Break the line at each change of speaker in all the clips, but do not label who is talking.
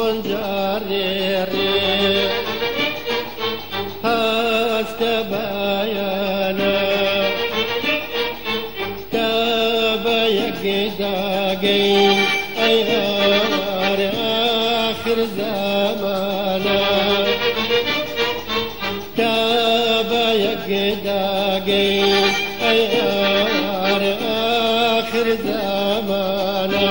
جاريري هاست بيانا كابا يقداقين أيار آخر زمانا كابا يقداقين أيار آخر زمانا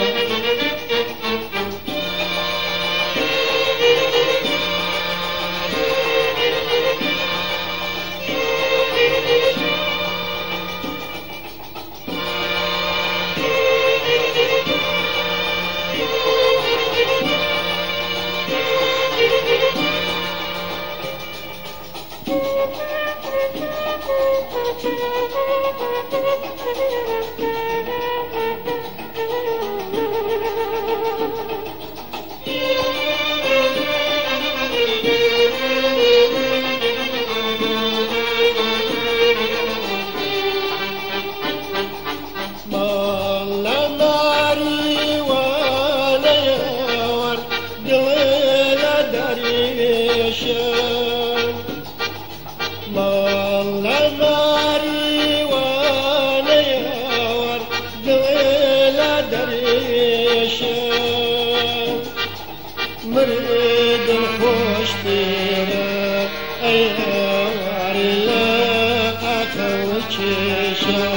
مريد خوش تيرا أيار لا أخوشيشا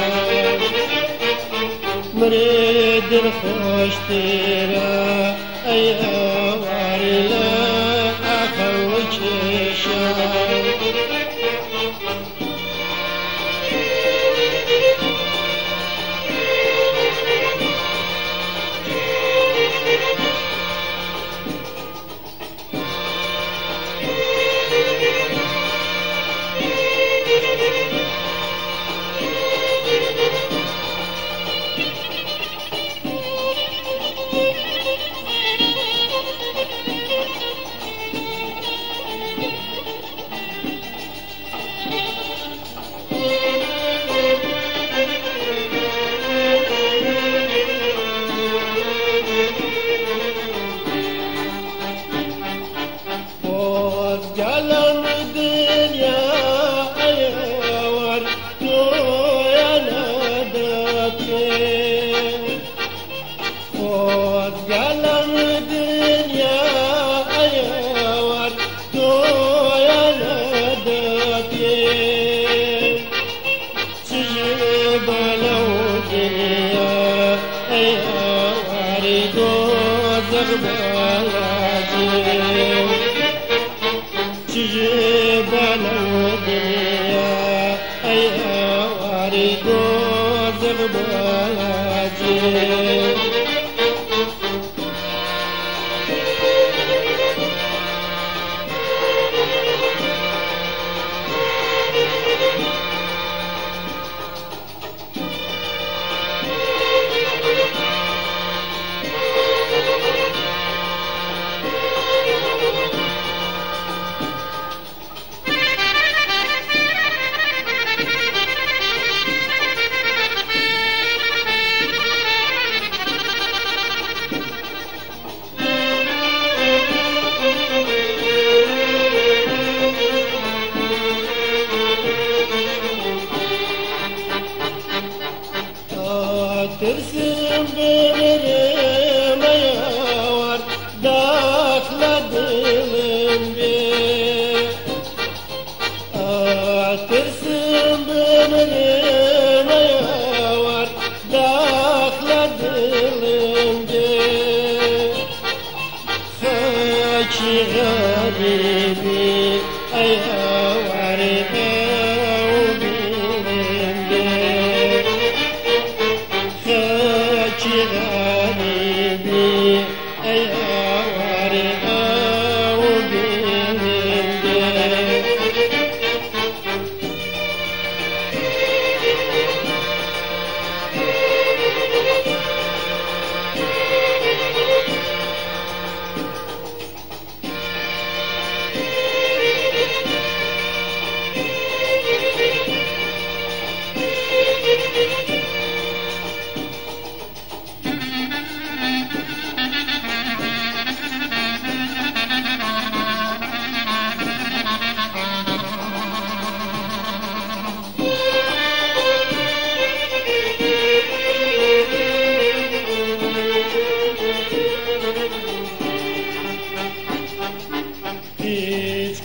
مريد خوش تيرا أيار لا أخوشيشا جلم الدنيا أيوار يا نادتي خذ قلم الدنيا أيوار يا نادتي تجيب لو دنيا أيوار دوزخ بلاجي تجيب الوديا أيها وارد زغباجي ترسم بالريم ياور داخل دلم بي ترسم بالريم ياور داخل دلم بي خاكي غريبي أياور غريبي أيها ورقا وبيمندي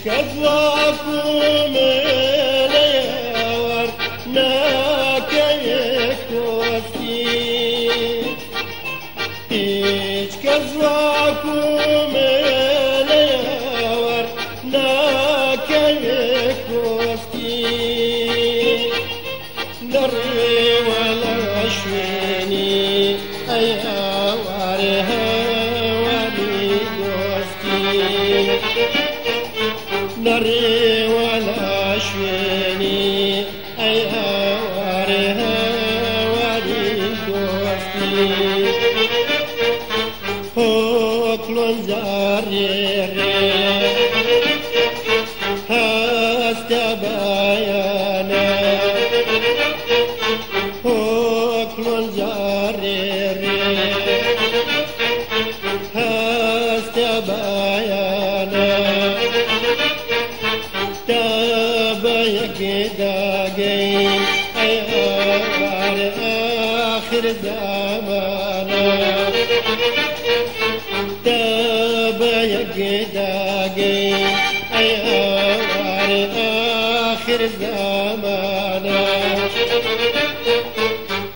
كذواكم ليور ناكيك وفتي هيج كذواكم ليور ناكيك وفتي نري ولا شويني أيها وارها ولي دوستي نري ولا شويني أيها وارها ولي دوستي فوكلون زاريري هاستبايانا فوكلون زاريري هاستبايانا تابيك داقين أيها آخر زمانا تابيك داقين أيها آخر زمانا